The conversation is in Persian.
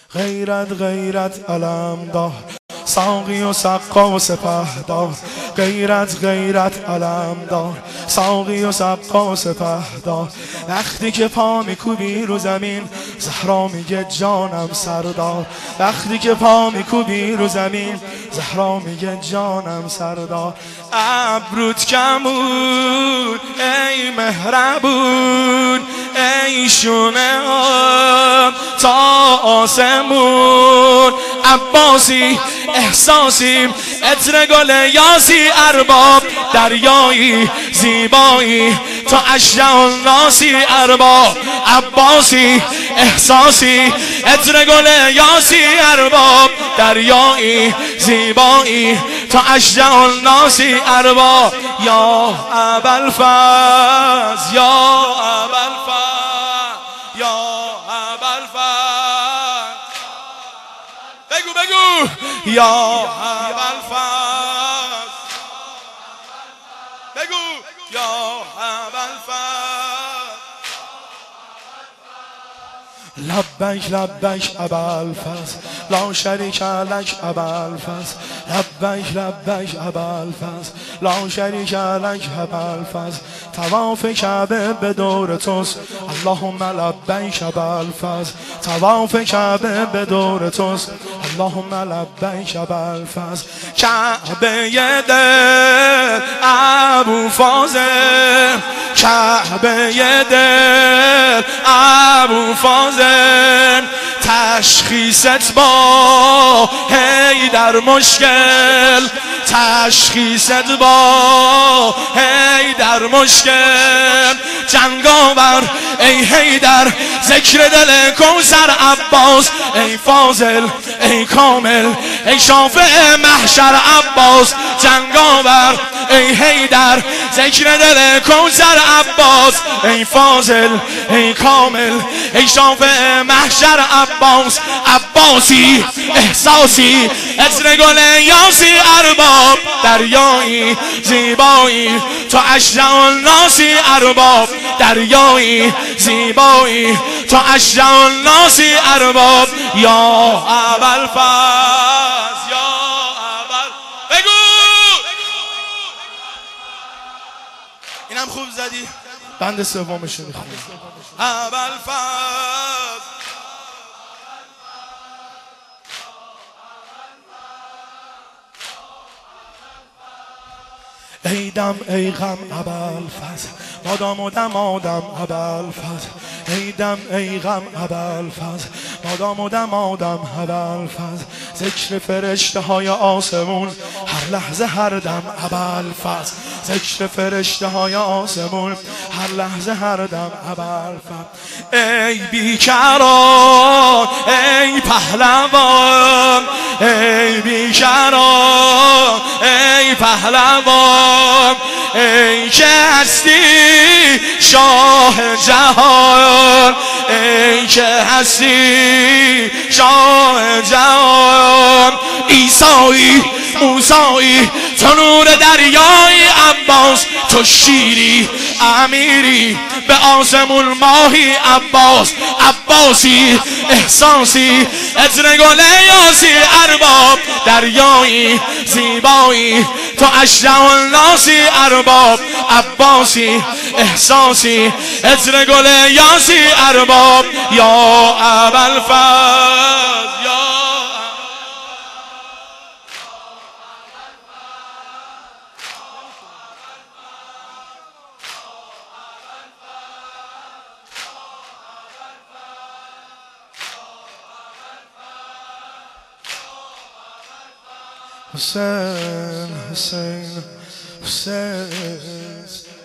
غیرت غیرت علم دار، ساقی و سقا و سپهدار. غیرت غیرت علم دار، ساقی و سقا و سپهدار. وقتی که پا میکوبی رو زمین، زهرا میگه جانم سردار. وقتی که پا میکوبی رو زمین، زهرا میگه جانم سردار. ابروت کمون ای مهربون، ای شونه تا آسمون. عباسی احساسی عطر گل یاسی، ارباب دریایی زیبایی تا اشجع الناسی. ارباب عباسی احساسی عطر گل یاسی، ارباب دریایی زیبایی تا اشجع الناسی. ارباب یا ابوالفضل، یا ابوالفضل، یا ابوالفضل. بگو بگو یا ابوالفضل، بگو یا ابوالفضل. لبیک لبیک ابوالفضل، لا شریک لک ابوالفضل. لبیک لبیک ابوالفضل، لا شریک لک ابوالفضل. طواف کعبه به دور توست، اللهم لبیک ابوالفضل. طواف کعبه به دور توست، اللهم لبیک ابوالفضل. کعبه دل ابوالفضل، کعبه دل ابوالفضل. تشخیصت با حیدر مشکل، تشخیصت با حیدر مشکل. جنگاور ای حیدر، ذکر دل کوثر عباس. ای فاضل ای کامل ای شافع محشر عباس. جنگاور ای حیدر، ذکر دل کوثر عباس. ای فاضل ای کامل ای شافع محشر عباس. عباسی احساسی عطر گل یاسی، ارباب دریایی زیبایی تا اشجع الناسی. ارباب دریایی زیبایی تا اشجع الناسی. ارباب یا ابوالفضل، یا ابوال. بگو اینم خوب زدی. بند سومش میخونم. ابوالفضل، ای دم ای غم ابوالفضل، مادام و دمادم ابوالفضل. ای دم ای غم ابوالفضل، مادام و دمادم ابوالفضل. ذکر فرشته های آسمون هر لحظه هر دم ابوالفضل. ذکر فرشته های آسمون هر لحظه هر دم ابوالفضل. ای بیکران ای پهلوان، ای بیکران ای پهلوان. ای که هستی شاه جهان، ای که هستی شاه جهان. عیسایی موسایی تو نور دریای عباس. تو شیری امیری به آسمون ماهی عباس. عباسی احساسی عطر گل یاسی، ارباب دریایی زیبایی تو اشجع الناسی. ارباب عباسی احساسی عطر گل یاسی. ارباب یا ابوالفضل، یا حسین حسین حسین.